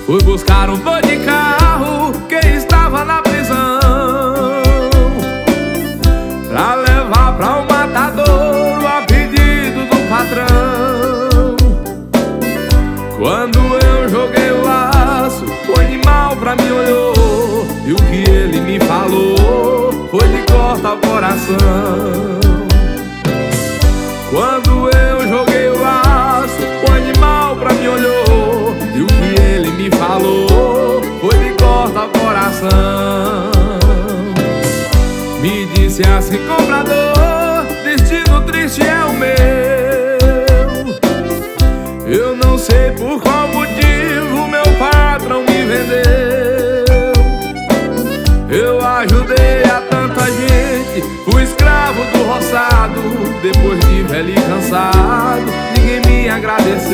Fui buscar um boi de carro que estava na prisão, pra levar pra um matadouro a pedido do patrão. Quando eu joguei o laço, o animal pra mim olhou, e o que ele me falou foi de cortar o coração. Quando eu joguei o laço, o animal pra mim olhou, e o que ele me falou foi de cortar o coração. Me disse assim: comprador, destino triste é o meu. Eu não sei por qual motivo meu patrão me vendeu. Eu ajudei a tanta gente, fui escravo do roçado. Depois de velho e cansado, ninguém me agradeceu.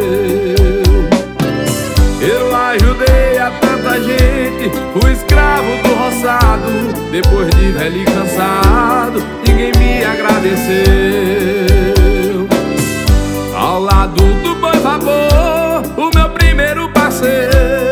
Eu ajudei a tanta gente, fui escravo do roçado. Depois de velho e cansado, ninguém me agradeceu. Ao lado do boi vapor, o meu primeiro parceiro,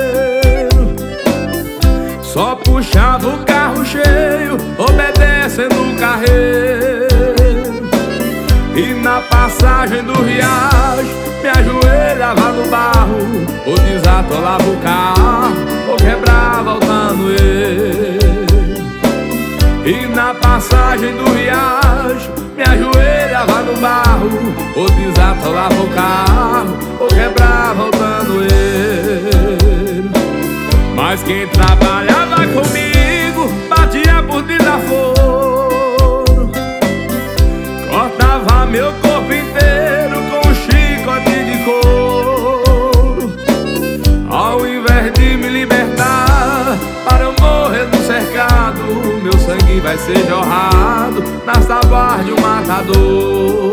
só puxava o carro cheio, obedecendo o carreiro. E na passagem do riacho, me ajoelhava no barro, ou desatolava o carro, ou quebrava voltando ele. E na passagem do riacho, me ajoelhava no barro, ou desatolava o carro, ou quebrava voltando ele. Mas quem trabalhava comigo batia por desaforo, cortava meu corpo inteiro com um chicote de couro. Ao invés de me libertar para eu morrer no cercado, meu sangue vai ser jorrado nas tábuas de um matador.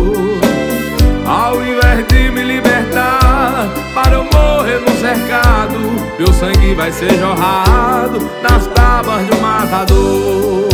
Ao invés de me libertar para eu morrer no cercado, meu sangue vai ser jorrado nas tábuas de um matador.